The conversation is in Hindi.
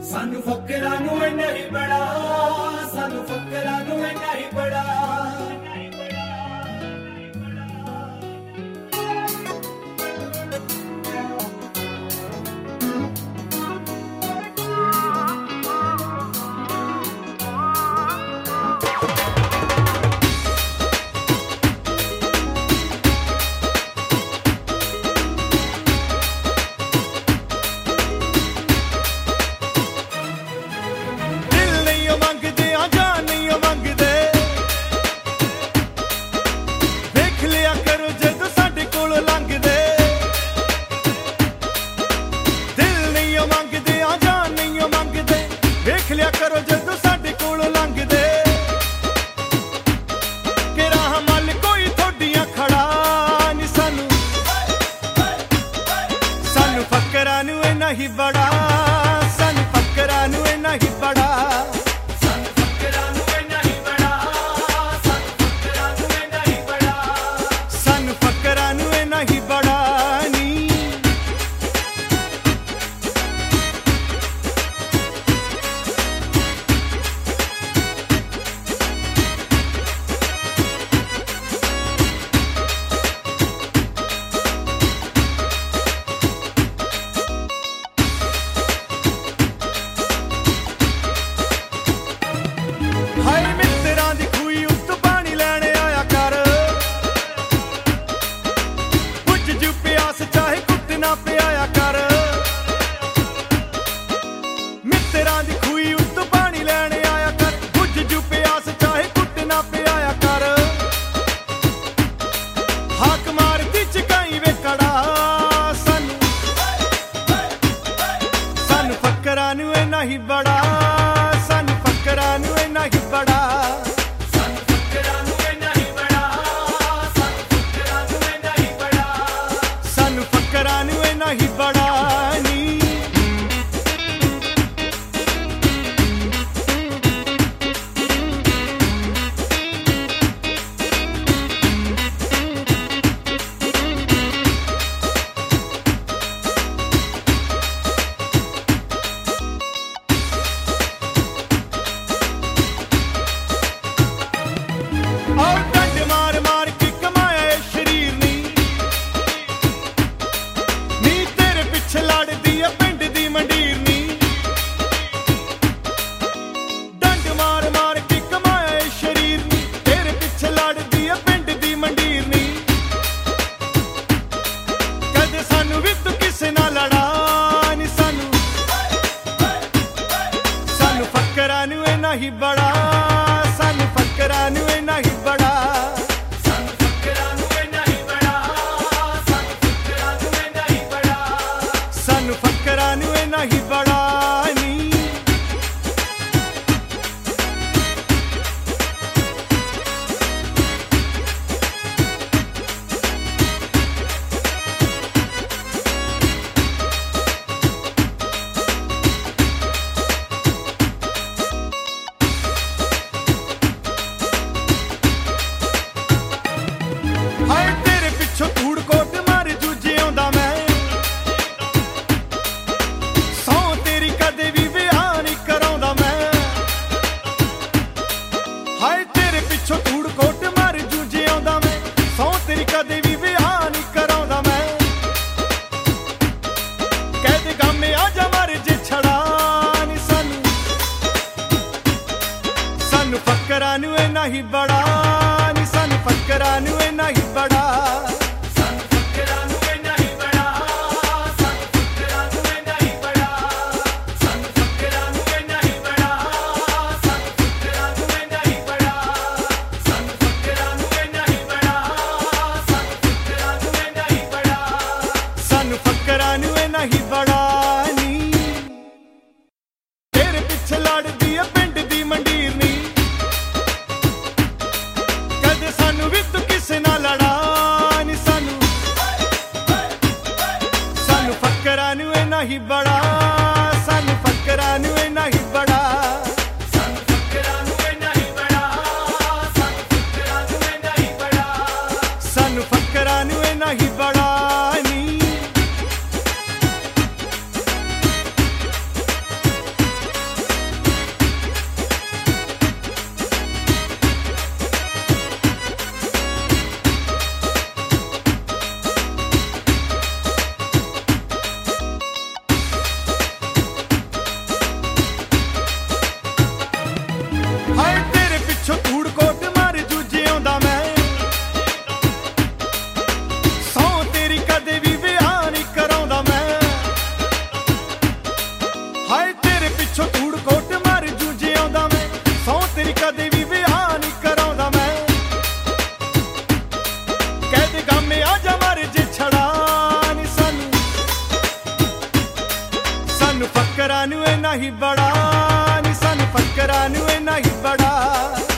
सानू फकरां नूं इन्ना ही बड़ा, सानू फकरां नूं इन्ना ही बड़ा। ही बड़ा सन फकरां नूं इन्ना ही बड़ा, सन फकरां नूं इन्ना ही बड़ा, सन फकरां नूं इन्ना ही बड़ा, सन फकरां नूं इन्ना ही बड़ा नी। फकरां नूं इन्ना ही बड़ा, सन फकरां नूं इन्ना ही बड़ा, सन फकरां नूं इन्ना ही बड़ा, सन फकरां नूं इन्ना ही बड़ा, सन फकरां नूं इन्ना ही बड़ा नी। फकरां नूं इन्ना ही बड़ा, सन फकरां नूं इन्ना ही बड़ा, सन फकरां नूं इन्ना ही बड़ा, सन फकरां नूं इन्ना ही बड़ा, सन फकरां नूं इन्ना ही बड़ा नी। फकरां नूं इन्ना ही बड़ा नी, सन फकरां नूं इन्ना ही बड़ा, सन फकरां नूं इन्ना ही बड़ा, सन फकरां नूं इन्ना ही बड़ा, सन फकरां नूं इन्ना ही बड़ा, सन फकरां नूं इन्ना ही बड़ा, सन फकरां नूं इन्ना ही बड़ा, सन फकरां नूं इन्ना ही बड़ा, सन फकरां नूं इन्ना ही बड़ा नी। तेरे पिछे लड़दी ऐ पिंड दी मंडीर नी, सानू भी तू किसे ना लड़ा नी, सानू फकरां नूं इन्ना ही बड़ा, सानू फकरां नूं इन्ना ही बड़ा, सन फकरां नूं इन्ना ही बड़ा, सन फकरां नूं इन्ना ही बड़ा, सानू फकरां नूं इन्ना ही बड़ा नी। ਸਾਨੂੰ ਫਕਰਾਂ ਨੂੰ ਇੰਨਾ ਹੀ ਬੜਾ ਨੀ ਸਾਨੂੰ ਫਕਰਾਂ ਨੂੰ ਇੰਨਾ ਹੀ ਬੜਾ